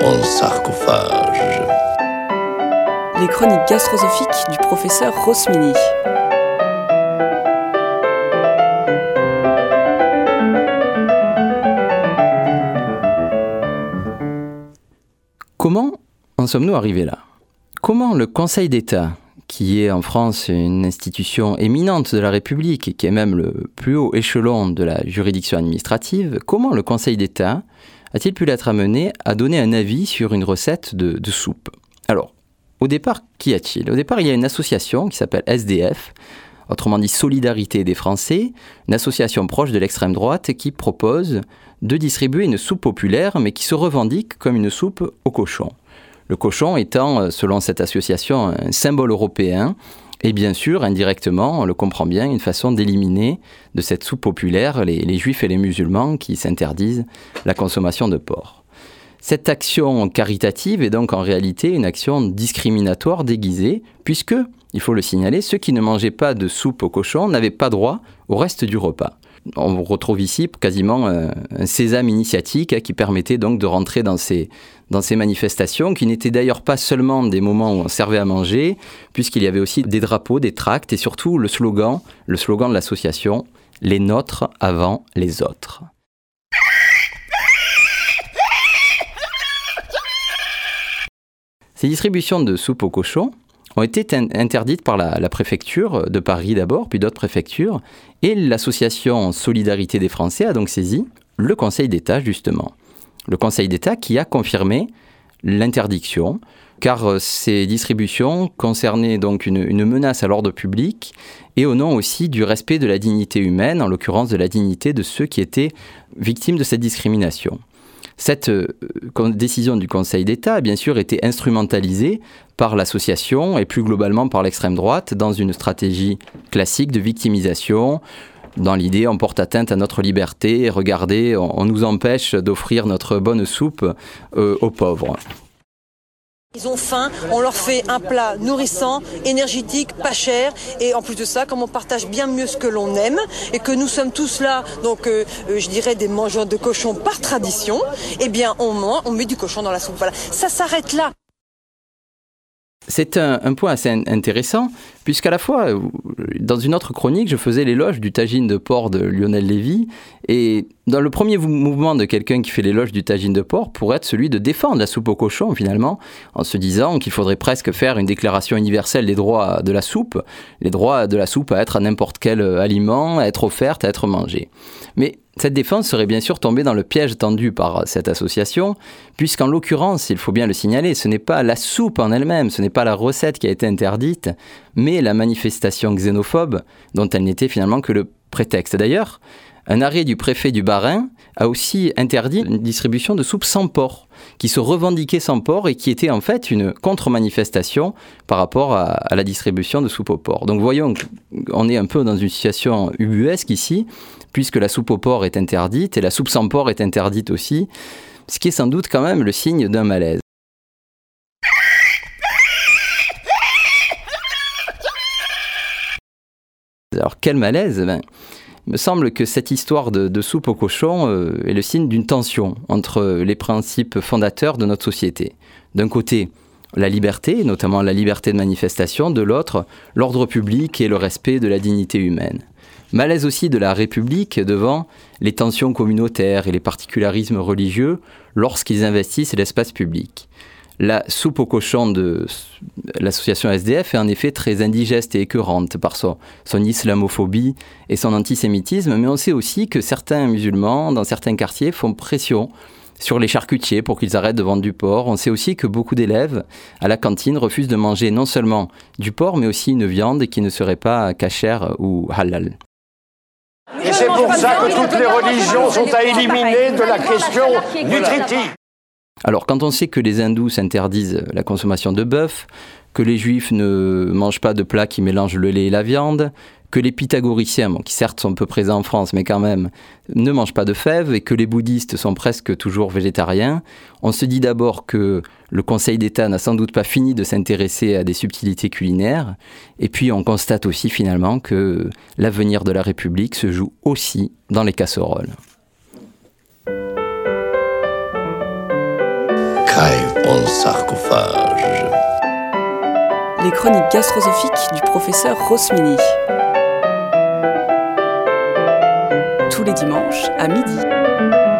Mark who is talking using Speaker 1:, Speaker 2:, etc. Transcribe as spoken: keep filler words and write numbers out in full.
Speaker 1: dans le sarcophage.
Speaker 2: Les chroniques gastrosophiques du professeur Rosmini.
Speaker 3: Comment en sommes-nous arrivés là ? Comment le Conseil d'État, qui est en France une institution éminente de la République et qui est même le plus haut échelon de la juridiction administrative, comment le Conseil d'État a-t-il pu l'être amené à donner un avis sur une recette de, de soupe ? Alors, au départ, qu'y a-t-il ? Au départ, il y a une association qui s'appelle S D F, autrement dit Solidarité des Français, une association proche de l'extrême droite qui propose de distribuer une soupe populaire, mais qui se revendique comme une soupe au cochon. Le cochon étant, selon cette association, un symbole européen, et bien sûr, indirectement, on le comprend bien, une façon d'éliminer de cette soupe populaire les, les juifs et les musulmans qui s'interdisent la consommation de porc. Cette action caritative est donc en réalité une action discriminatoire déguisée, puisque, il faut le signaler, ceux qui ne mangeaient pas de soupe au cochon n'avaient pas droit au reste du repas. On retrouve ici quasiment un, un sésame initiatique hein, qui permettait donc de rentrer dans ces, dans ces manifestations, qui n'étaient d'ailleurs pas seulement des moments où on servait à manger, puisqu'il y avait aussi des drapeaux, des tracts et surtout le slogan, le slogan de l'association « Les nôtres avant les autres ». Ces distributions de soupe au cochon ont été interdites par la, la préfecture de Paris d'abord, puis d'autres préfectures, et l'association Solidarité des Français a donc saisi le Conseil d'État, justement. Le Conseil d'État qui a confirmé l'interdiction, car ces distributions concernaient donc une, une menace à l'ordre public, et au nom aussi du respect de la dignité humaine, en l'occurrence de la dignité de ceux qui étaient victimes de cette discrimination. Cette euh, décision du Conseil d'État a bien sûr été instrumentalisée par l'association et plus globalement par l'extrême droite dans une stratégie classique de victimisation. Dans l'idée, on porte atteinte à notre liberté, et regardez, on, on nous empêche d'offrir notre bonne soupe euh, aux pauvres.
Speaker 4: Ils ont faim, on leur fait un plat nourrissant, énergétique, pas cher, et en plus de ça, comme on partage bien mieux ce que l'on aime, et que nous sommes tous là, donc euh, je dirais des mangeurs de cochon par tradition, eh bien on mange, on met du cochon dans la soupe. Voilà, ça s'arrête là.
Speaker 3: C'est un, un point assez intéressant, puisqu'à la fois, dans une autre chronique, je faisais l'éloge du tagine de porc de Lionel Lévy, et dans le premier mouvement de quelqu'un qui fait l'éloge du tagine de porc pourrait être celui de défendre la soupe au cochon, finalement, en se disant qu'il faudrait presque faire une déclaration universelle des droits de la soupe, les droits de la soupe à être à n'importe quel aliment, à être offerte, à être mangée. Mais cette défense serait bien sûr tombée dans le piège tendu par cette association, puisqu'en l'occurrence, il faut bien le signaler, ce n'est pas la soupe en elle-même, ce n'est pas la recette qui a été interdite, mais la manifestation xénophobe, dont elle n'était finalement que le prétexte. D'ailleurs, un arrêt du préfet du Bas-Rhin a aussi interdit une distribution de soupe sans porc, qui se revendiquait sans porc et qui était en fait une contre-manifestation par rapport à, à la distribution de soupe au porc. Donc voyons qu'on est un peu dans une situation ubuesque ici, puisque la soupe au porc est interdite et la soupe sans porc est interdite aussi, ce qui est sans doute quand même le signe d'un malaise. Alors quel malaise ? Ben, il me semble que cette histoire de, de soupe au cochon euh, est le signe d'une tension entre les principes fondateurs de notre société. D'un côté, la liberté, notamment la liberté de manifestation, de l'autre, l'ordre public et le respect de la dignité humaine. Malaise aussi de la République devant les tensions communautaires et les particularismes religieux lorsqu'ils investissent l'espace public. La soupe au cochon de l'association S D F est en effet très indigeste et écœurante par son, son islamophobie et son antisémitisme, mais on sait aussi que certains musulmans, dans certains quartiers, font pression sur les charcutiers pour qu'ils arrêtent de vendre du porc. On sait aussi que beaucoup d'élèves à la cantine refusent de manger non seulement du porc, mais aussi une viande qui ne serait pas cachère ou halal.
Speaker 5: Et c'est pour ça que toutes les religions sont à éliminer de la question nutritive.
Speaker 3: Alors, quand on sait que les hindous s'interdisent la consommation de bœuf, que les juifs ne mangent pas de plats qui mélangent le lait et la viande, que les pythagoriciens, bon, qui certes sont peu présents en France, mais quand même, ne mangent pas de fèves, et que les bouddhistes sont presque toujours végétariens, on se dit d'abord que le Conseil d'État n'a sans doute pas fini de s'intéresser à des subtilités culinaires, et puis on constate aussi finalement que l'avenir de la République se joue aussi dans les casseroles.
Speaker 1: Crève. mon sarcophage.
Speaker 2: Les chroniques gastrosophiques du professeur Rosmini. Tous les dimanches à midi.